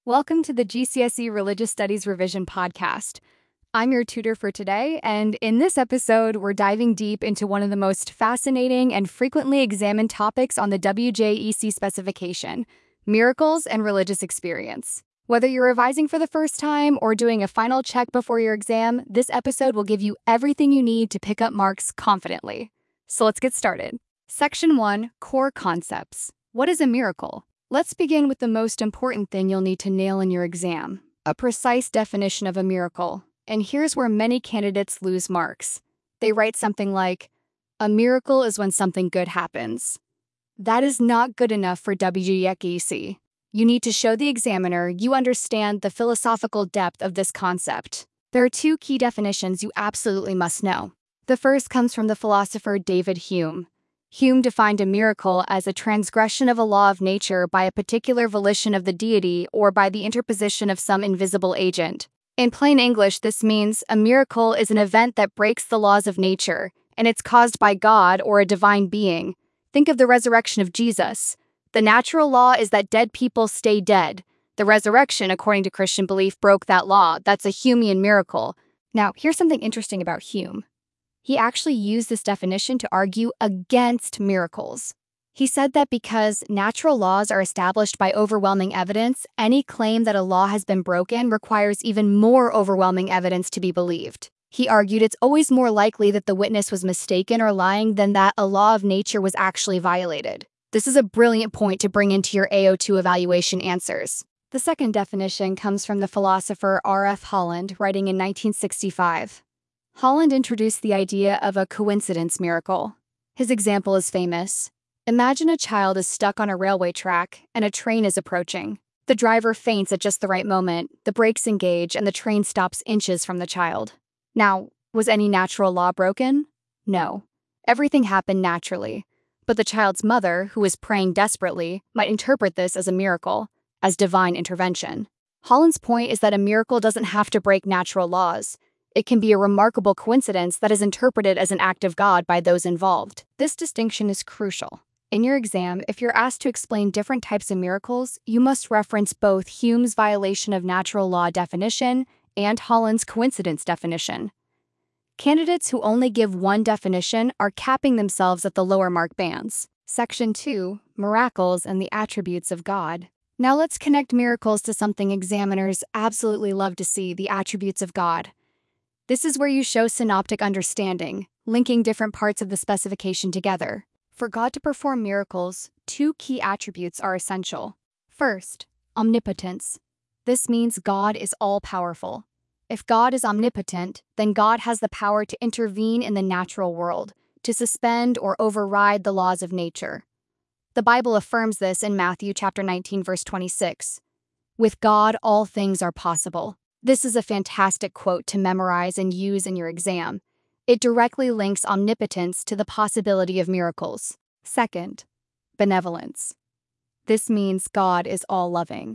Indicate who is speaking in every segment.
Speaker 1: Welcome to the GCSE Religious Studies Revision Podcast. I'm your tutor for today, and in this episode, we're diving deep into one of the most fascinating and frequently examined topics on the WJEC specification: miracles and religious experience. Whether you're revising for the first time or doing a final check before your exam, this episode will give you everything you need to pick up marks confidently. So let's get started. Section 1, Core Concepts. What is a miracle? Let's begin with the most important thing you'll need to nail in your exam: a precise definition of a miracle. And here's where many candidates lose marks. They write something like, "A miracle is when something good happens." That is not good enough for WJEC. You need to show the examiner you understand the philosophical depth of this concept. There are two key definitions you absolutely must know. The first comes from the philosopher David Hume. Hume defined a miracle as a transgression of a law of nature by a particular volition of the deity or by the interposition of some invisible agent. In plain English, this means a miracle is an event that breaks the laws of nature, and it's caused by God or a divine being. Think of the resurrection of Jesus. The natural law is that dead people stay dead. The resurrection, according to Christian belief, broke that law. That's a Humean miracle. Now, here's something interesting about Hume. He actually used this definition to argue against miracles. He said that because natural laws are established by overwhelming evidence, any claim that a law has been broken requires even more overwhelming evidence to be believed. He argued it's always more likely that the witness was mistaken or lying than that a law of nature was actually violated. This is a brilliant point to bring into your AO2 evaluation answers. The second definition comes from the philosopher R.F. Holland, writing in 1965. Holland introduced the idea of a coincidence miracle. His example is famous. Imagine a child is stuck on a railway track and a train is approaching. The driver faints at just the right moment, the brakes engage, and the train stops inches from the child. Now, was any natural law broken? No. Everything happened naturally. But the child's mother, who is praying desperately, might interpret this as a miracle, as divine intervention. Holland's point is that a miracle doesn't have to break natural laws. It can be a remarkable coincidence that is interpreted as an act of God by those involved. This distinction is crucial. In your exam, if you're asked to explain different types of miracles, you must reference both Hume's violation of natural law definition and Holland's coincidence definition. Candidates who only give one definition are capping themselves at the lower mark bands. Section 2, Miracles and the Attributes of God. Now let's connect miracles to something examiners absolutely love to see: the attributes of God. This is where you show synoptic understanding, linking different parts of the specification together. For God to perform miracles, two key attributes are essential. First, omnipotence. This means God is all-powerful. If God is omnipotent, then God has the power to intervene in the natural world, to suspend or override the laws of nature. The Bible affirms this in Matthew chapter 19, verse 26. With God, all things are possible. This is a fantastic quote to memorize and use in your exam. It directly links omnipotence to the possibility of miracles. Second, benevolence. This means God is all-loving.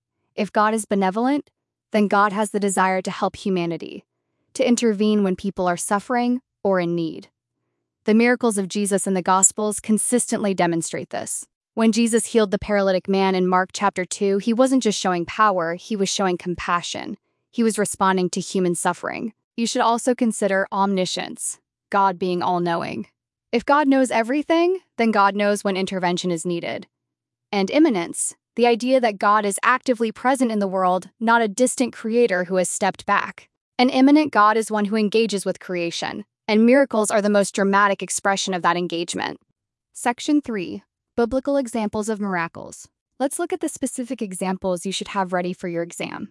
Speaker 1: If God is benevolent, then God has the desire to help humanity, to intervene when people are suffering or in need. The miracles of Jesus in the Gospels consistently demonstrate this. When Jesus healed the paralytic man in Mark chapter 2, he wasn't just showing power, he was showing compassion. He was responding to human suffering. You should also consider omniscience, God being all-knowing. If God knows everything, then God knows when intervention is needed. And immanence, the idea that God is actively present in the world, not a distant creator who has stepped back. An immanent God is one who engages with creation, and miracles are the most dramatic expression of that engagement. Section 3, Biblical Examples of Miracles. Let's look at the specific examples you should have ready for your exam.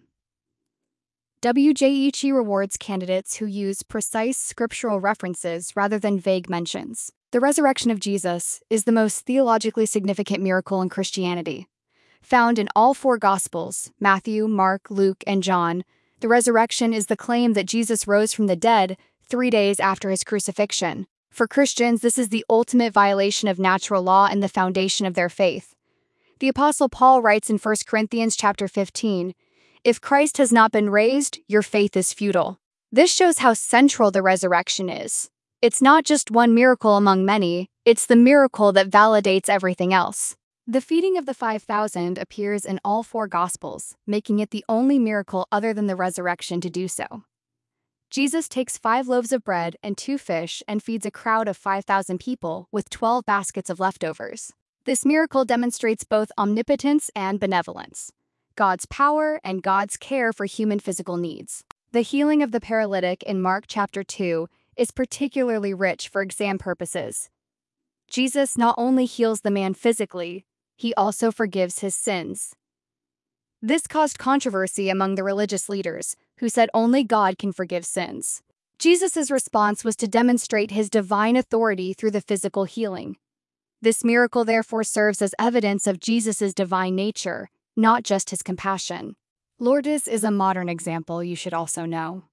Speaker 1: WJEC rewards candidates who use precise scriptural references rather than vague mentions. The resurrection of Jesus is the most theologically significant miracle in Christianity. Found in all four Gospels, Matthew, Mark, Luke, and John, the resurrection is the claim that Jesus rose from the dead 3 days after his crucifixion. For Christians, this is the ultimate violation of natural law and the foundation of their faith. The Apostle Paul writes in 1 Corinthians chapter 15, "If Christ has not been raised, your faith is futile." This shows how central the resurrection is. It's not just one miracle among many, it's the miracle that validates everything else. The feeding of the 5,000 appears in all four Gospels, making it the only miracle other than the resurrection to do so. Jesus takes 5 loaves of bread and 2 fish and feeds a crowd of 5,000 people with 12 baskets of leftovers. This miracle demonstrates both omnipotence and benevolence, God's power and God's care for human physical needs. The healing of the paralytic in Mark chapter 2 is particularly rich for exam purposes. Jesus not only heals the man physically, he also forgives his sins. This caused controversy among the religious leaders, who said only God can forgive sins. Jesus' response was to demonstrate his divine authority through the physical healing. This miracle therefore serves as evidence of Jesus' divine nature, not just his compassion. Lourdes is a modern example you should also know.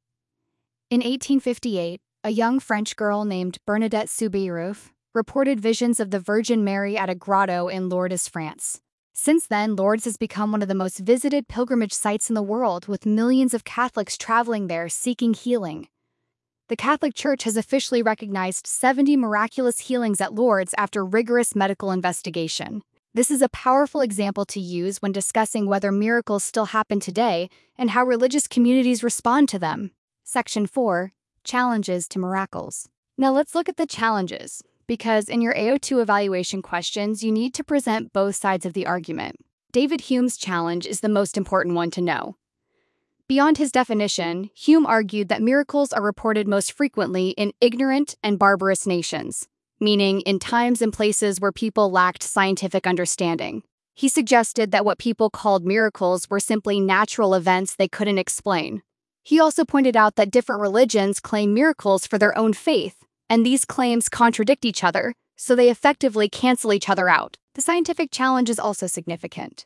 Speaker 1: In 1858, a young French girl named Bernadette Soubirous reported visions of the Virgin Mary at a grotto in Lourdes, France. Since then, Lourdes has become one of the most visited pilgrimage sites in the world, with millions of Catholics traveling there seeking healing. The Catholic Church has officially recognized 70 miraculous healings at Lourdes after rigorous medical investigation. This is a powerful example to use when discussing whether miracles still happen today and how religious communities respond to them. Section 4. Challenges to miracles. Now let's look at the challenges, because in your AO2 evaluation questions, you need to present both sides of the argument. David Hume's challenge is the most important one to know. Beyond his definition, Hume argued that miracles are reported most frequently in ignorant and barbarous nations, meaning in times and places where people lacked scientific understanding. He suggested that what people called miracles were simply natural events they couldn't explain. He also pointed out that different religions claim miracles for their own faith, and these claims contradict each other, so they effectively cancel each other out. The scientific challenge is also significant.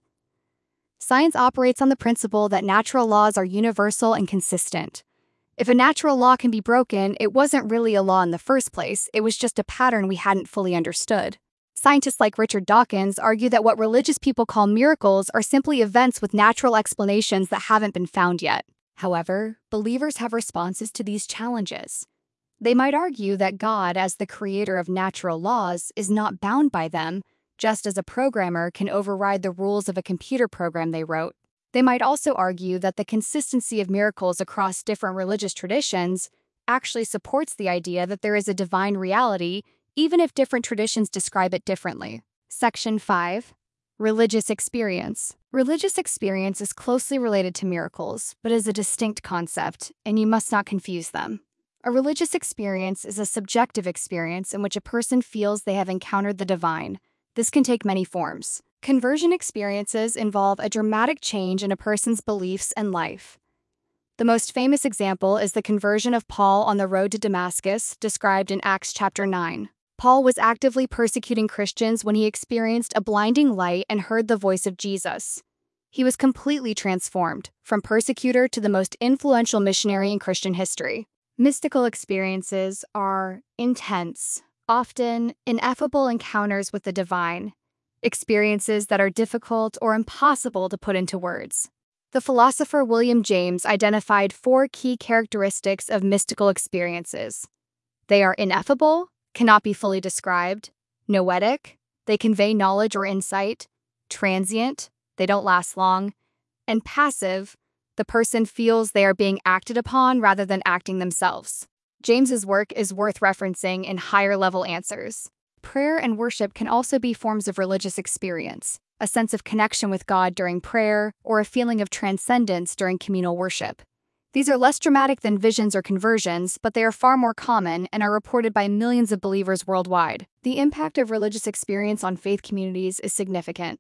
Speaker 1: Science operates on the principle that natural laws are universal and consistent. If a natural law can be broken, it wasn't really a law in the first place, it was just a pattern we hadn't fully understood. Scientists like Richard Dawkins argue that what religious people call miracles are simply events with natural explanations that haven't been found yet. However, believers have responses to these challenges. They might argue that God, as the creator of natural laws, is not bound by them, just as a programmer can override the rules of a computer program they wrote. They might also argue that the consistency of miracles across different religious traditions actually supports the idea that there is a divine reality, even if different traditions describe it differently. Section 5. Religious experience. Religious experience is closely related to miracles, but is a distinct concept, and you must not confuse them. A religious experience is a subjective experience in which a person feels they have encountered the divine. This can take many forms. Conversion experiences involve a dramatic change in a person's beliefs and life. The most famous example is the conversion of Paul on the road to Damascus, described in Acts chapter 9. Paul was actively persecuting Christians when he experienced a blinding light and heard the voice of Jesus. He was completely transformed, from persecutor to the most influential missionary in Christian history. Mystical experiences are intense, often ineffable encounters with the divine, experiences that are difficult or impossible to put into words. The philosopher William James identified 4 key characteristics of mystical experiences. They are ineffable, cannot be fully described; noetic, they convey knowledge or insight; transient, they don't last long; and passive, the person feels they are being acted upon rather than acting themselves. James's work is worth referencing in higher-level answers. Prayer and worship can also be forms of religious experience, a sense of connection with God during prayer, or a feeling of transcendence during communal worship. These are less dramatic than visions or conversions, but they are far more common and are reported by millions of believers worldwide. The impact of religious experience on faith communities is significant.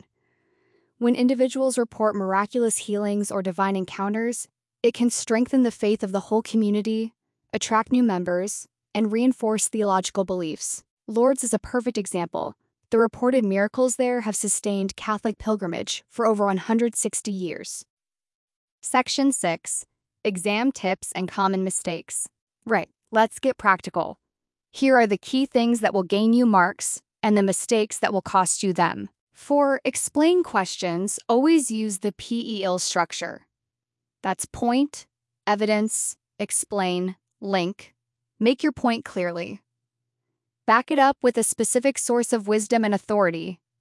Speaker 1: When individuals report miraculous healings or divine encounters, it can strengthen the faith of the whole community, attract new members, and reinforce theological beliefs. Lourdes is a perfect example. The reported miracles there have sustained Catholic pilgrimage for over 160 years. Section 6. Exam tips and common mistakes. Right, let's get practical. Here are the key things that will gain you marks and the mistakes that will cost you them. For explain questions, always use the PEL structure. That's point, evidence, explain, link. Make your point clearly. Back it up with a specific source of wisdom and authority.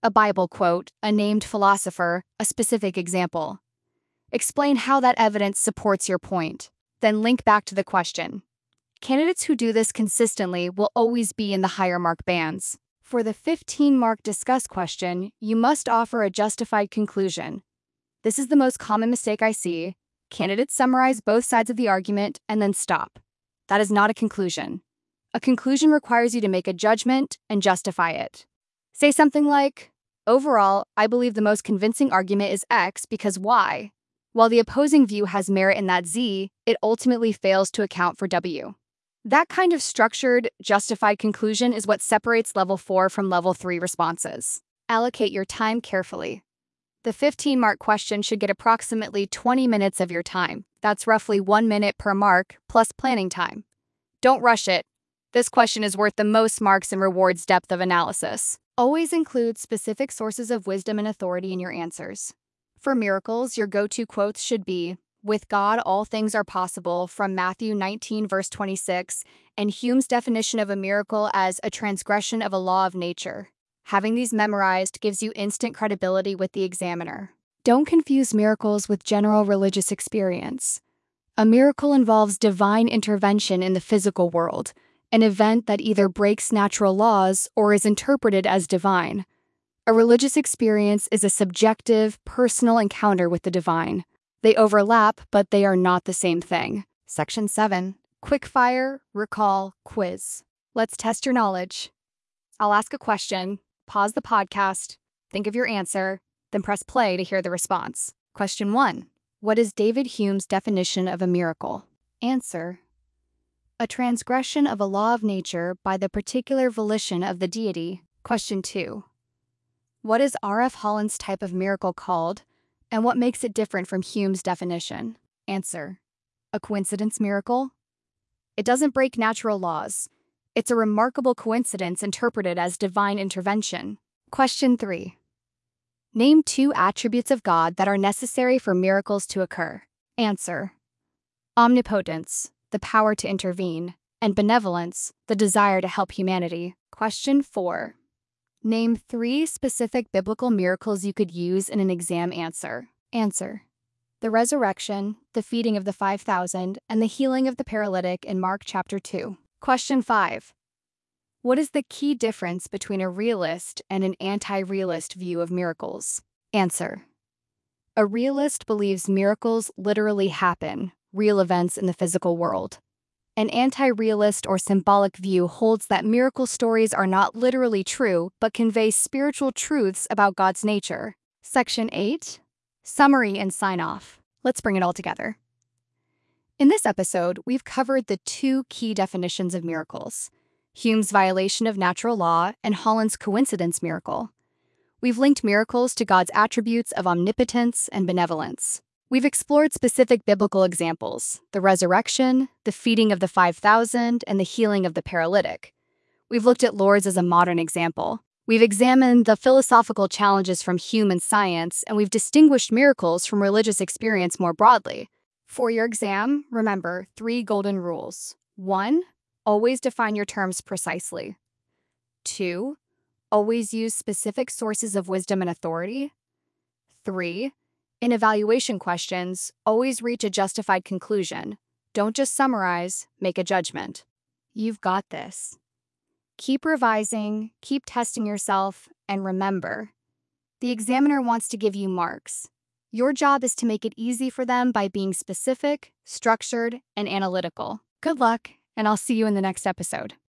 Speaker 1: a Bible quote, a named philosopher, a specific example. Explain how that evidence supports your point. Then link back to the question. Candidates who do this consistently will always be in the higher mark bands. For the 15-mark discuss question, you must offer a justified conclusion. This is the most common mistake I see. Candidates summarize both sides of the argument and then stop. That is not a conclusion. A conclusion requires you to make a judgment and justify it. Say something like, overall, I believe the most convincing argument is X because Y. While the opposing view has merit in that Z, it ultimately fails to account for W. That kind of structured, justified conclusion is what separates Level 4 from Level 3 responses. Allocate your time carefully. The 15-mark question should get approximately 20 minutes of your time. That's roughly 1 minute per mark, plus planning time. Don't rush it. This question is worth the most marks and rewards depth of analysis. Always include specific sources of wisdom and authority in your answers. For miracles, your go-to quotes should be, "With God, all things are possible," from Matthew 19, verse 26, and Hume's definition of a miracle as a transgression of a law of nature. Having these memorized gives you instant credibility with the examiner. Don't confuse miracles with general religious experience. A miracle involves divine intervention in the physical world, an event that either breaks natural laws or is interpreted as divine. A religious experience is a subjective, personal encounter with the divine. They overlap, but they are not the same thing. Section 7. Quickfire, recall, quiz. Let's test your knowledge. I'll ask a question, pause the podcast, think of your answer, then press play to hear the response. Question 1. What is David Hume's definition of a miracle? Answer: a transgression of a law of nature by the particular volition of the deity. Question 2. What is R.F. Holland's type of miracle called, and what makes it different from Hume's definition? Answer: a coincidence miracle. It doesn't break natural laws. It's a remarkable coincidence interpreted as divine intervention. Question 3. Name 2 attributes of God that are necessary for miracles to occur. Answer: omnipotence, the power to intervene, and benevolence, the desire to help humanity. Question 4. Name 3 specific biblical miracles you could use in an exam answer. Answer: the resurrection, the feeding of the 5,000, and the healing of the paralytic in Mark chapter 2. Question 5. What is the key difference between a realist and an anti-realist view of miracles? Answer: a realist believes miracles literally happen, real events in the physical world. An anti-realist or symbolic view holds that miracle stories are not literally true, but convey spiritual truths about God's nature. Section 8. Summary and sign-off. Let's bring it all together. In this episode, we've covered the 2 key definitions of miracles: Hume's violation of natural law and Holland's coincidence miracle. We've linked miracles to God's attributes of omnipotence and benevolence. We've explored specific biblical examples: the resurrection, the feeding of the 5,000, and the healing of the paralytic. We've looked at Lourdes as a modern example. We've examined the philosophical challenges from Hume and science, and we've distinguished miracles from religious experience more broadly. For your exam, remember 3 golden rules. 1. Always define your terms precisely. 2. Always use specific sources of wisdom and authority. 3. In evaluation questions, always reach a justified conclusion. Don't just summarize, make a judgment. You've got this. Keep revising, keep testing yourself, and remember, the examiner wants to give you marks. Your job is to make it easy for them by being specific, structured, and analytical. Good luck, and I'll see you in the next episode.